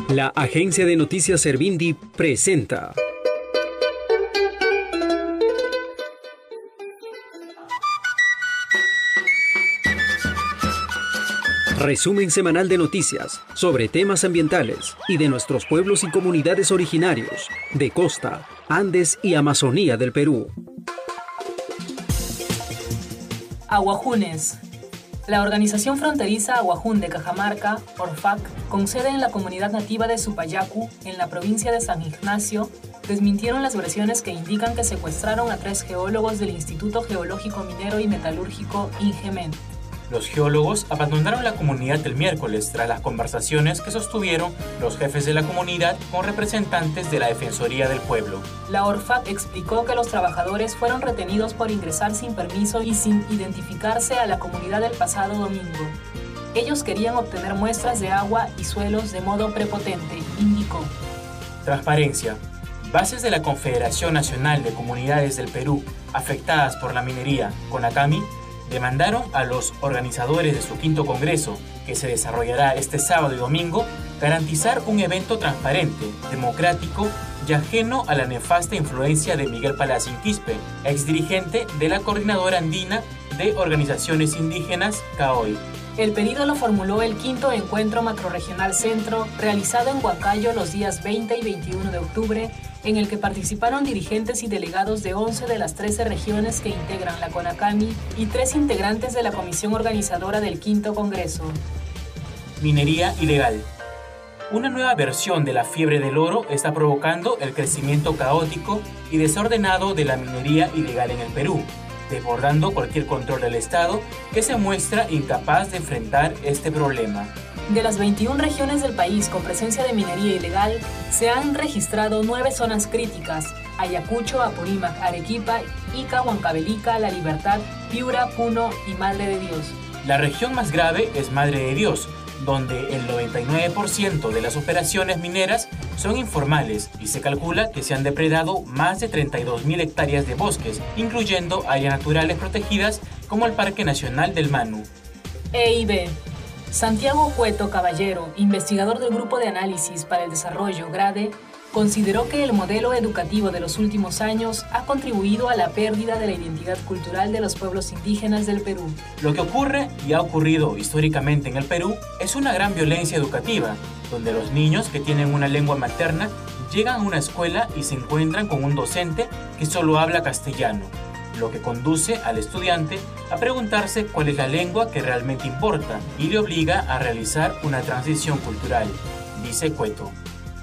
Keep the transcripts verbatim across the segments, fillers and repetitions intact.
La agencia de noticias Servindi presenta resumen semanal de noticias sobre temas ambientales y de nuestros pueblos y comunidades originarios de costa, Andes y Amazonía del Perú. Aguajunes. La organización fronteriza Aguajún de Cajamarca, ORFAC, con sede en la comunidad nativa de Supayacu, en la provincia de San Ignacio, desmintieron las versiones que indican que secuestraron a tres geólogos del Instituto Geológico Minero y Metalúrgico INGEMEN. Los geólogos abandonaron la comunidad el miércoles tras las conversaciones que sostuvieron los jefes de la comunidad con representantes de la Defensoría del Pueblo. La ORFAC explicó que los trabajadores fueron retenidos por ingresar sin permiso y sin identificarse a la comunidad el pasado domingo. Ellos querían obtener muestras de agua y suelos de modo prepotente, indicó. Transparencia. Bases de la Confederación Nacional de Comunidades del Perú afectadas por la minería, CONACAMI, demandaron a los organizadores de su quinto congreso, que se desarrollará este sábado y domingo, garantizar un evento transparente, democrático y ajeno a la nefasta influencia de Miguel Palacio Quispe, exdirigente de la Coordinadora Andina de Organizaciones Indígenas, CAOI. El pedido lo formuló el quinto encuentro macrorregional centro, realizado en Huancayo los días veinte y veintiuno de octubre, en el que participaron dirigentes y delegados de once de las trece regiones que integran la CONACAMI y tres integrantes de la comisión organizadora del quinto congreso. Minería ilegal. Una nueva versión de la fiebre del oro está provocando el crecimiento caótico y desordenado de la minería ilegal en el Perú, desbordando cualquier control del Estado que se muestra incapaz de enfrentar este problema. De las veintiuna regiones del país con presencia de minería ilegal, se han registrado nueve zonas críticas: Ayacucho, Apurímac, Arequipa, Ica, Huancavelica, La Libertad, Piura, Puno y Madre de Dios. La región más grave es Madre de Dios, donde el noventa y nueve por ciento de las operaciones mineras son informales y se calcula que se han depredado más de treinta y dos mil hectáreas de bosques, incluyendo áreas naturales protegidas como el Parque Nacional del Manu. E I B. Santiago Cueto Caballero, investigador del Grupo de Análisis para el Desarrollo GRADE, consideró que el modelo educativo de los últimos años ha contribuido a la pérdida de la identidad cultural de los pueblos indígenas del Perú. Lo que ocurre y ha ocurrido históricamente en el Perú es una gran violencia educativa, donde los niños que tienen una lengua materna llegan a una escuela y se encuentran con un docente que solo habla castellano, lo que conduce al estudiante a preguntarse cuál es la lengua que realmente importa y le obliga a realizar una transición cultural, dice Cueto.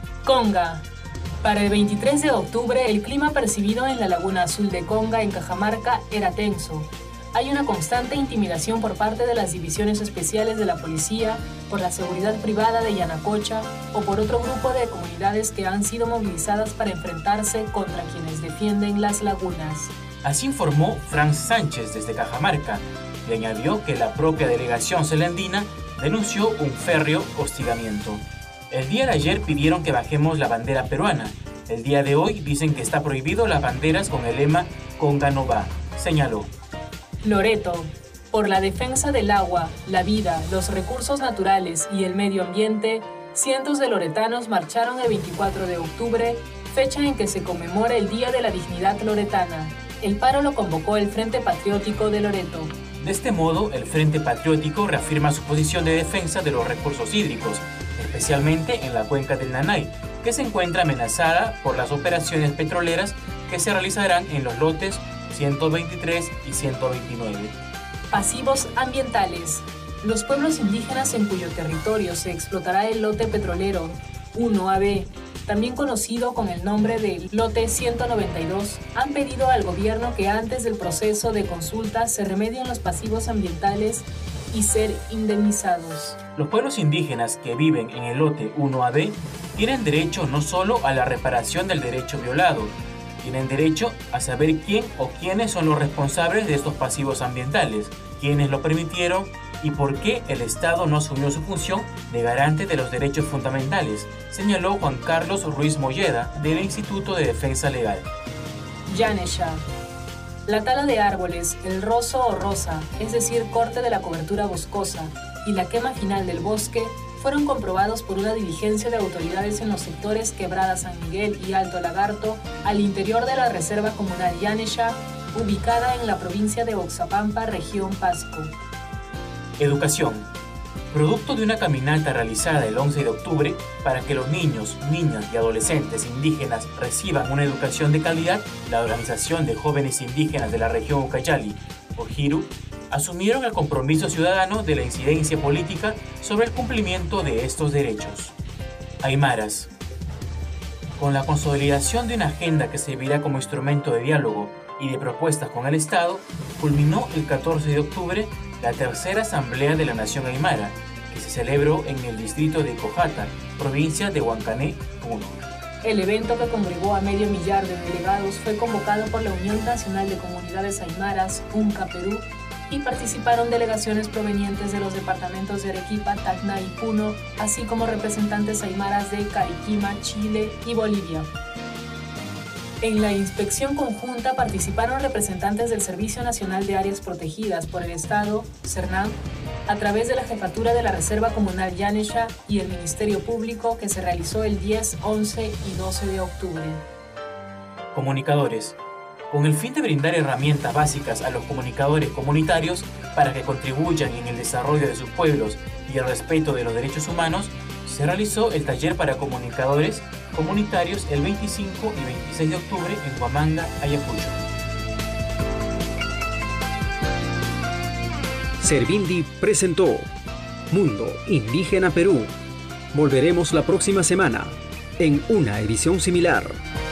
Conga. Para el veintitrés de octubre, el clima percibido en la Laguna Azul de Conga, en Cajamarca, era tenso. Hay una constante intimidación por parte de las divisiones especiales de la policía, por la seguridad privada de Yanacocha o por otro grupo de comunidades que han sido movilizadas para enfrentarse contra quienes defienden las lagunas. Así informó Franz Sánchez desde Cajamarca y añadió que la propia delegación celandina denunció un férreo hostigamiento. El día de ayer pidieron que bajemos la bandera peruana. El día de hoy dicen que está prohibido las banderas con el lema Conga no va, señaló. Loreto. Por la defensa del agua, la vida, los recursos naturales y el medio ambiente, cientos de loretanos marcharon el veinticuatro de octubre, fecha en que se conmemora el Día de la Dignidad Loretana. El paro lo convocó el Frente Patriótico de Loreto. De este modo, el Frente Patriótico reafirma su posición de defensa de los recursos hídricos, especialmente en la cuenca del Nanay, que se encuentra amenazada por las operaciones petroleras que se realizarán en los lotes ciento veintitrés y ciento veintinueve. Pasivos ambientales. Los pueblos indígenas en cuyo territorio se explotará el lote petrolero uno A B, también conocido con el nombre de lote ciento noventa y dos, han pedido al gobierno que antes del proceso de consulta se remedien los pasivos ambientales y ser indemnizados. Los pueblos indígenas que viven en el lote uno A B tienen derecho no solo a la reparación del derecho violado, tienen derecho a saber quién o quiénes son los responsables de estos pasivos ambientales, quiénes lo permitieron y por qué el Estado no asumió su función de garante de los derechos fundamentales, señaló Juan Carlos Ruiz Molleda del Instituto de Defensa Legal. Yanesha. La tala de árboles, el rozo o rosa, es decir, corte de la cobertura boscosa, y la quema final del bosque fueron comprobados por una diligencia de autoridades en los sectores Quebrada San Miguel y Alto Lagarto, al interior de la Reserva Comunal Yanesha, ubicada en la provincia de Oxapampa, región Pasco. Educación. Producto de una caminata realizada el once de octubre para que los niños, niñas y adolescentes indígenas reciban una educación de calidad, la Organización de Jóvenes Indígenas de la región Ucayali, OJIRU, asumieron el compromiso ciudadano de la incidencia política sobre el cumplimiento de estos derechos. Aymaras. Con la consolidación de una agenda que servirá como instrumento de diálogo y de propuestas con el Estado, culminó el catorce de octubre la tercera Asamblea de la Nación Aymara, que se celebró en el distrito de Cojata, provincia de Huancané, Puno. El evento, que congregó a medio millar de delegados, fue convocado por la Unión Nacional de Comunidades Aymaras, UNCA Perú, y participaron delegaciones provenientes de los departamentos de Arequipa, Tacna y Puno, así como representantes aymaras de Cariquima, Chile y Bolivia. En la inspección conjunta participaron representantes del Servicio Nacional de Áreas Protegidas por el Estado, CERNAM, a través de la Jefatura de la Reserva Comunal Yanesha y el Ministerio Público, que se realizó el diez, once y doce de octubre. Comunicadores. Con el fin de brindar herramientas básicas a los comunicadores comunitarios para que contribuyan en el desarrollo de sus pueblos y el respeto de los derechos humanos, se realizó el taller para comunicadores comunitarios el veinticinco y veintiséis de octubre en Huamanga, Ayacucho. Servindi presentó Mundo Indígena Perú. Volveremos la próxima semana en una edición similar.